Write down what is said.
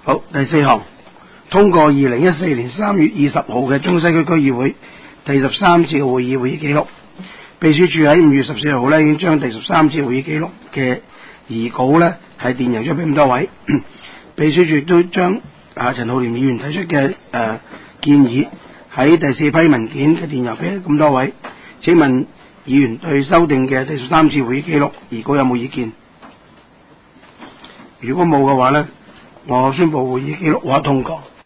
好，第四項，通過2014年3月20號嘅中西區區議會第13次嘅會議記錄。秘書處喺5月14號已經將第13次會議記錄嘅擬稿係電郵咗俾咁多位。秘書處都將陳浩濂議員提出嘅建議喺第4批文件嘅電郵俾咁多位。請問議員對修訂嘅第13次會議記錄擬稿有冇意見？如果冇嘅話我宣布會議記錄獲通過。